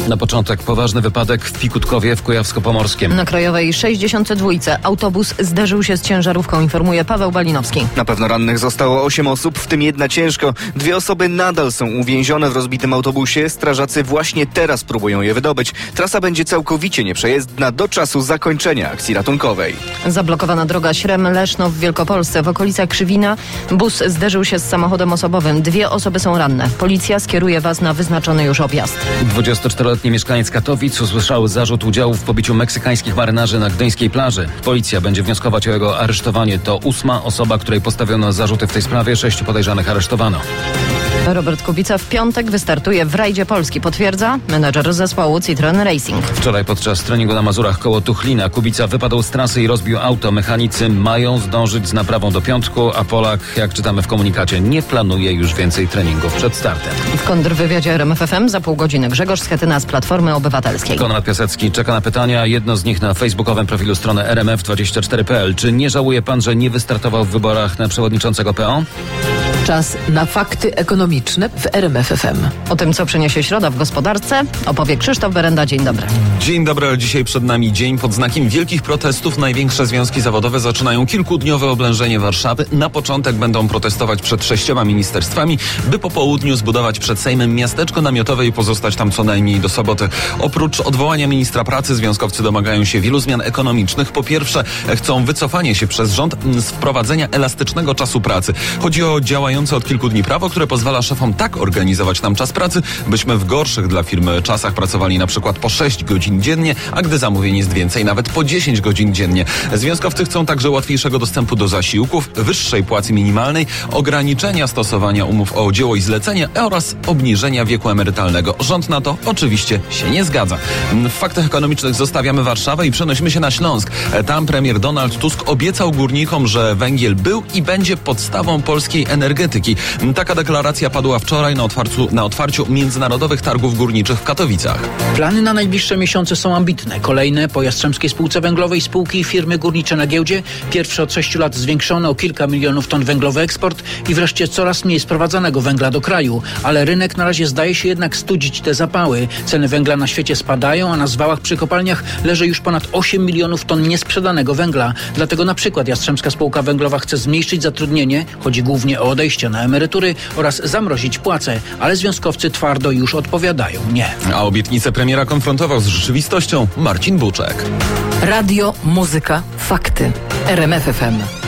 Na początek poważny wypadek w Pikutkowie w Kujawsko-Pomorskiem. Na Krajowej 62 autobus zderzył się z ciężarówką, informuje Paweł Balinowski. Na pewno rannych zostało 8 osób, w tym jedna ciężko. 2 osoby nadal są uwięzione w rozbitym autobusie. Strażacy właśnie teraz próbują je wydobyć. Trasa będzie całkowicie nieprzejezdna do czasu zakończenia akcji ratunkowej. Zablokowana droga Śrem-Leszno w Wielkopolsce. W okolicach Krzywina bus zderzył się z samochodem osobowym. 2 osoby są ranne. Policja skieruje was na wyznaczony już objazd. 24-letni mieszkaniec Katowic usłyszał zarzut udziału w pobiciu meksykańskich marynarzy na gdyńskiej plaży. Policja będzie wnioskować o jego aresztowanie. To 8. osoba, której postawiono zarzuty w tej sprawie. 6 podejrzanych aresztowano. Robert Kubica w piątek wystartuje w rajdzie Polski, potwierdza menedżer zespołu Citroen Racing. Wczoraj podczas treningu na Mazurach koło Tuchlina Kubica wypadł z trasy i rozbił auto. Mechanicy mają zdążyć z naprawą do piątku, a Polak, jak czytamy w komunikacie, nie planuje już więcej treningów przed startem. W kontrwywiadzie RMF FM za pół godziny Grzegorz Schetyna z Platformy Obywatelskiej. Konrad Piasecki czeka na pytania. Jedno z nich na facebookowym profilu strony rmf24.pl. Czy nie żałuje pan, że nie wystartował w wyborach na przewodniczącego PO? Czas na fakty ekonomiczne w RMF FM. O tym, co przyniesie środa w gospodarce, opowie Krzysztof Berenda. Dzień dobry. Dzień dobry, ale dzisiaj przed nami dzień pod znakiem wielkich protestów. Największe związki zawodowe zaczynają kilkudniowe oblężenie Warszawy. Na początek będą protestować przed 6 ministerstwami, by po południu zbudować przed Sejmem miasteczko namiotowe i pozostać tam co najmniej do soboty. Oprócz odwołania ministra pracy, związkowcy domagają się wielu zmian ekonomicznych. Po pierwsze, chcą wycofania się przez rząd z wprowadzenia elastycznego czasu pracy. Chodzi o działające od kilku dni prawo, które pozwala szefom tak organizować nam czas pracy, byśmy w gorszych dla firmy czasach pracowali na przykład po 6 godzin dziennie, a gdy zamówień jest więcej, nawet po 10 godzin dziennie. Związkowcy chcą także łatwiejszego dostępu do zasiłków, wyższej płacy minimalnej, ograniczenia stosowania umów o dzieło i zlecenie oraz obniżenia wieku emerytalnego. Rząd na to oczywiście się nie zgadza. W faktach ekonomicznych zostawiamy Warszawę i przenosimy się na Śląsk. Tam premier Donald Tusk obiecał górnikom, że węgiel był i będzie podstawą polskiej energetyki. Taka deklaracja padła wczoraj na otwarciu Międzynarodowych Targów Górniczych w Katowicach. Plany na najbliższe miesiące są ambitne. Kolejne po Jastrzębskiej Spółce Węglowej spółki i firmy górnicze na giełdzie. Pierwszy od 6 lat zwiększony o kilka milionów ton węglowy eksport i wreszcie coraz mniej sprowadzanego węgla do kraju. Ale rynek na razie zdaje się jednak studzić te zapały. Ceny węgla na świecie spadają, a na zwałach przy kopalniach leży już ponad 8 milionów ton niesprzedanego węgla. Dlatego na przykład Jastrzębska Spółka Węglowa chce zmniejszyć zatrudnienie, chodzi głównie o odejście na emerytury oraz zamrozić płace, ale związkowcy twardo już odpowiadają nie. A obietnicę premiera konfrontował z rzeczywistością Marcin Buczek. Radio, muzyka, fakty. RMF FM.